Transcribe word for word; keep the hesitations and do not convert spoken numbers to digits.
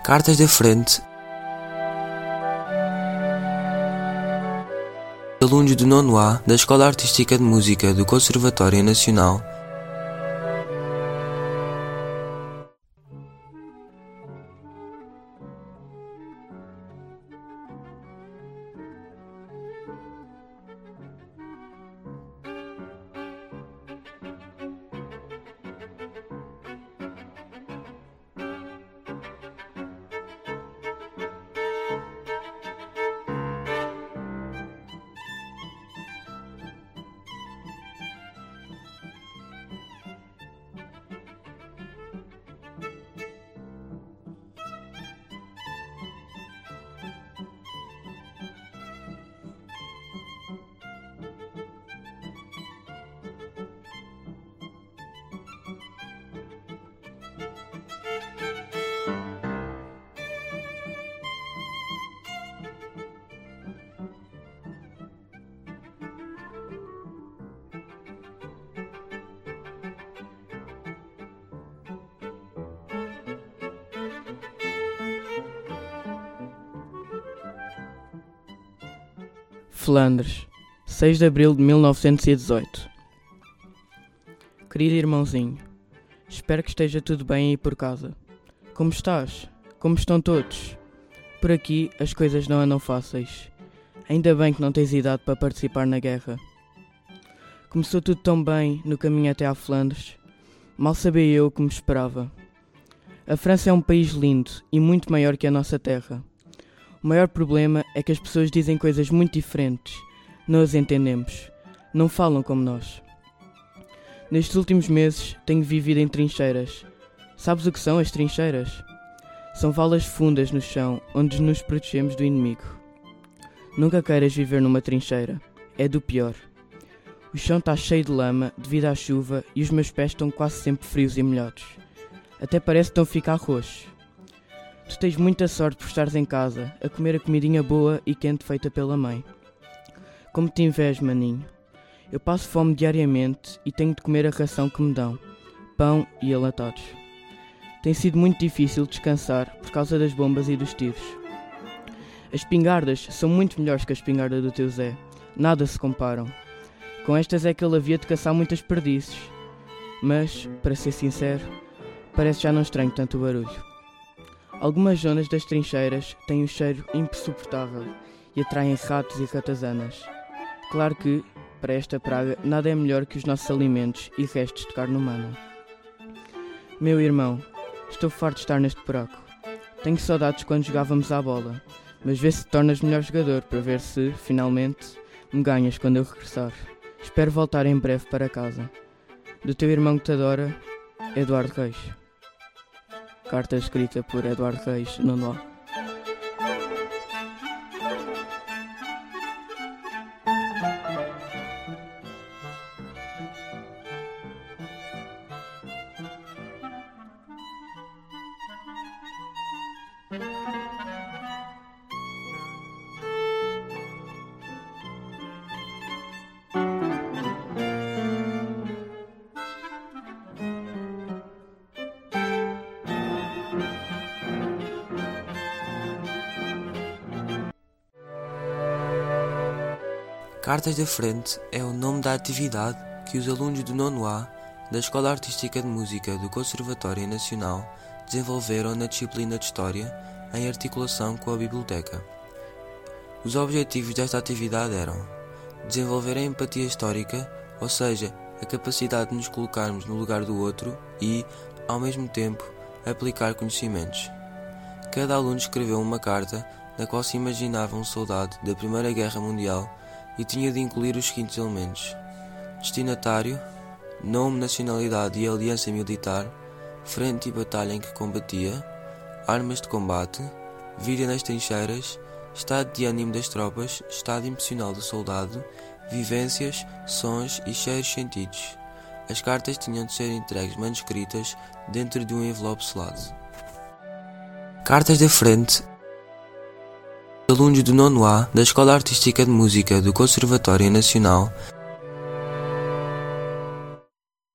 Cartas da frente. Alunos do nono A da Escola Artística de Música do Conservatório Nacional. Flandres, seis de abril de mil novecentos e dezoito. Querido irmãozinho, espero que esteja tudo bem aí por casa. Como estás? Como estão todos? Por aqui as coisas não andam fáceis. Ainda bem que não tens idade para participar na guerra. Começou tudo tão bem no caminho até à Flandres. Mal sabia eu o que me esperava. A França é um país lindo e muito maior que a nossa terra. O maior problema é que as pessoas dizem coisas muito diferentes. Não as entendemos. Não falam como nós. Nestes últimos meses tenho vivido em trincheiras. Sabes o que são as trincheiras? São valas fundas no chão onde nos protegemos do inimigo. Nunca queiras viver numa trincheira. É do pior. O chão está cheio de lama devido à chuva e os meus pés estão quase sempre frios e molhados. Até parece que estão a ficar roxos. Tu tens muita sorte por estares em casa, a comer a comidinha boa e quente feita pela mãe. Como te invejo, maninho. Eu passo fome diariamente e tenho de comer a ração que me dão, pão e enlatados. Tem sido muito difícil descansar por causa das bombas e dos tiros. As espingardas são muito melhores que a espingarda do teu Zé, nada se comparam. Com estas é que ele havia de caçar muitas perdizes, mas, para ser sincero, parece já não estranho tanto o barulho. Algumas zonas das trincheiras têm um cheiro insuportável e atraem ratos e ratazanas. Claro que, para esta praga, nada é melhor que os nossos alimentos e restos de carne humana. Meu irmão, estou farto de estar neste buraco. Tenho saudades quando jogávamos à bola, mas vê se te tornas melhor jogador para ver se, finalmente, me ganhas quando eu regressar. Espero voltar em breve para casa. Do teu irmão que te adora, Eduardo Reis. Carta escrita por Eduardo Reis, nono A. Cartas da frente é o nome da atividade que os alunos do nono A da Escola Artística de Música do Conservatório Nacional desenvolveram na disciplina de História em articulação com a Biblioteca. Os objetivos desta atividade eram desenvolver a empatia histórica, ou seja, a capacidade de nos colocarmos no lugar do outro e, ao mesmo tempo, aplicar conhecimentos. Cada aluno escreveu uma carta na qual se imaginava um soldado da Primeira Guerra Mundial e tinha de incluir os seguintes elementos: destinatário, nome, nacionalidade e aliança militar, frente e batalha em que combatia, armas de combate, vida nas trincheiras, estado de ânimo das tropas, estado emocional do soldado, vivências, sons e cheiros sentidos. As cartas tinham de ser entregues manuscritas dentro de um envelope selado. Cartas da frente. Alunos do nono A da Escola Artística de Música do Conservatório Nacional